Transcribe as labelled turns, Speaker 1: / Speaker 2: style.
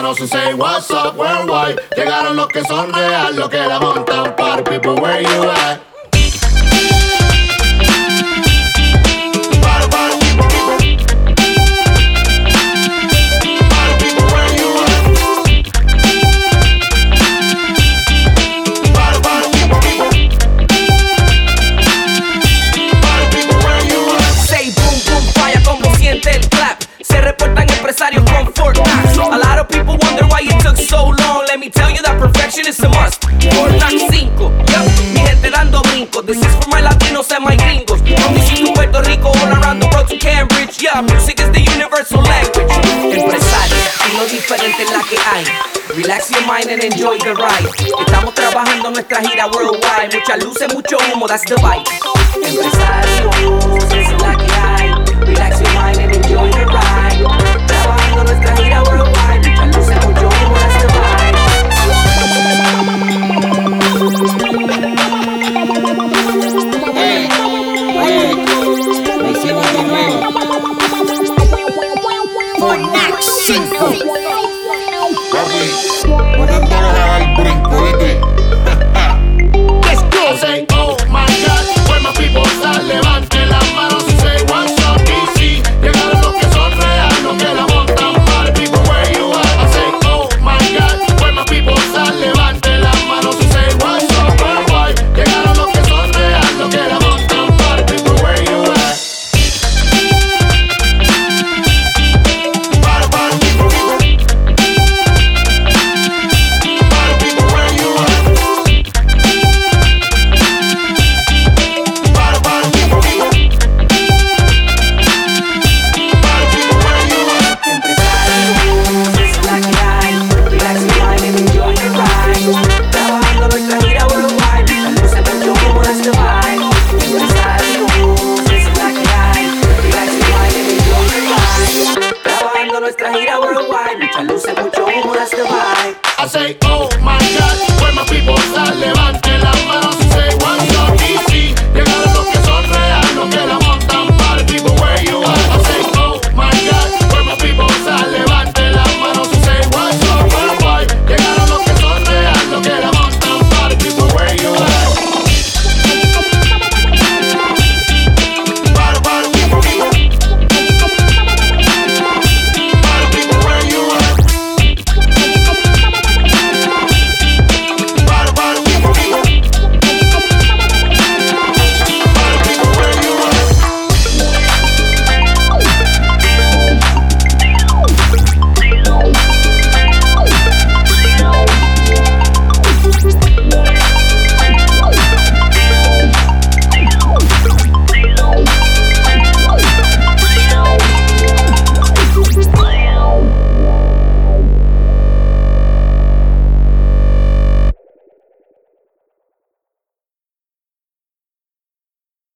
Speaker 1: dominicanos and say what's up worldwide. Llegaron los que son real, los que la montan. Party people, where you at?
Speaker 2: Se reportan empresarios con Fort Knox. A lot of people wonder why it took so long. Let me tell you that perfection is a must. Fort Knox 5, yup, mi gente dando brincos. This is for my Latinos and my gringos. From DC to Puerto Rico, all around the world to Cambridge. Yeah, music is the universal language. Empresario, estilo diferente en la que hay. Relax your mind and enjoy the ride. Estamos trabajando nuestra gira worldwide. Muchas luces, mucho humo, that's the vibe. Empresario, es la que